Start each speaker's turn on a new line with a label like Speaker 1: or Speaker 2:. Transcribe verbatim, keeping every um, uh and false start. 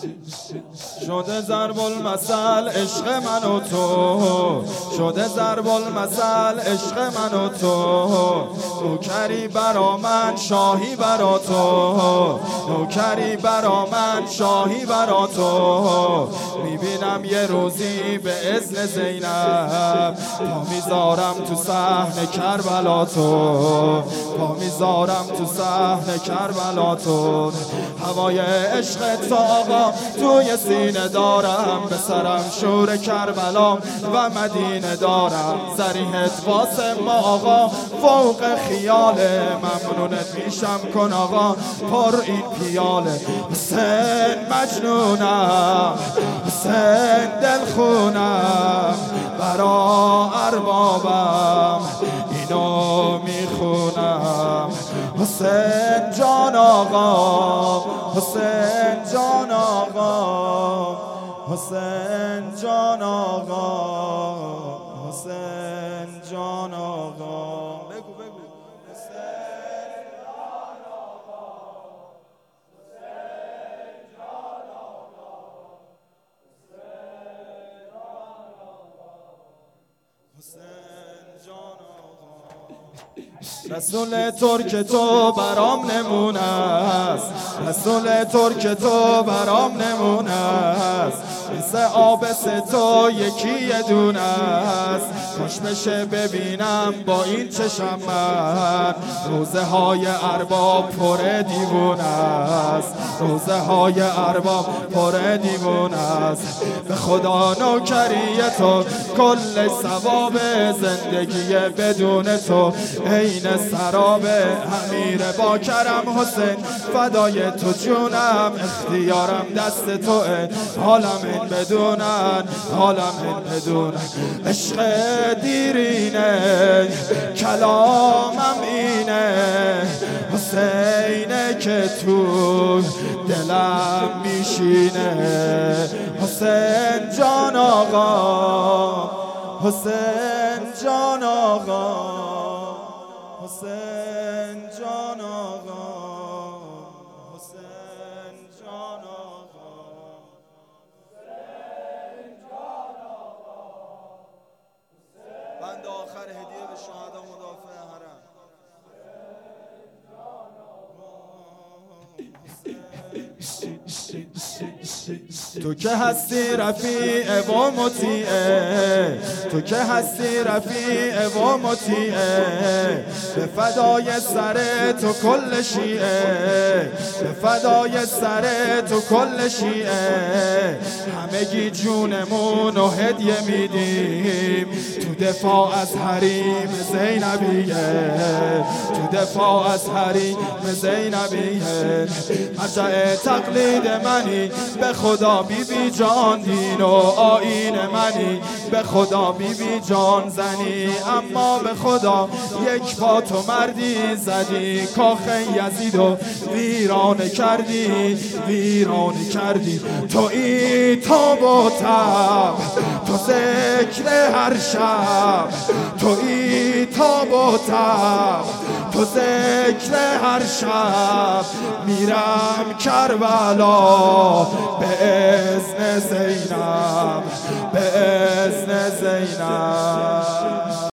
Speaker 1: شده ضرب المثل عشق من و تو، شده ضرب المثل عشق من و تو. نوکری برا من شاهی برا تو، نوکری برا من شاهی برا تو. میبینم یه روزی به اذن زینب پا میذارم تو صحن کربلا تو، پا میذارم تو صحن کربلا تو. هوای عشق تو آقا توی سینه دارم، به سرم شور کربلا و مدینه دارم. زریحت واسه ما آقا فوق خیاله، ممنونت میشم کن آقا پر این پیاله. حسین مجنونم، حسین دلخونم، برا اربابم اینو میخونم. حسین جان آقا، حسین جان آقا، حسین جان آقا، حسین جان آقا. بگو بگو. حسین جان آقا، حسین جان آقا، حسین جان آقا. رسول ترک تو برام نمونه است، رسول ترک تو برام نمونه است. مثل آبس تو یکی یه دونه است. خوش بشه ببینم با این چشم من، روزه های ارباب پر دیوونه است، روزه های ارباب پر دیوونه است. به خدا نوکری تو کل ثواب، زندگی بدون تو عین سراب. امیر با کرم حسین فدای تو جونم، اختیارم دست توه، حالم این بدونن، حالم این بدونن. عشق دیرینه کلامم اینه، حسینه که تو دلم میشینه. حسین جان آقا، حسین جان آقا، حسین جان آقا، حسین جان آقا، حسین جان آقا. بند آخر هدیه به شهدا مدافع حرم. تو که هستی رفیع و مطیعه، تو که هستی رفیع و مطیعه. به فدای سر تو کل شیعه، به فدای سر تو کل شیعه. همگی جونمون و هدیه میدیم تو دفاع از حریم زینبیه، تو دفاع از حریم زینبیه. مرجع تقلید منی به خدا بی بی جان، دین و آیین منی به خدا بی بی جان زنی. اما به خدا یک پا تو مردی زدی، کاخ یزید و ویران کردی، ویران کردی. تو ای تاب و تب، تو ذکر هر شب، تو ای تاب و تب، تو ذکر هر شب. میرم کربلا به اذن زینب، به اذن زینب.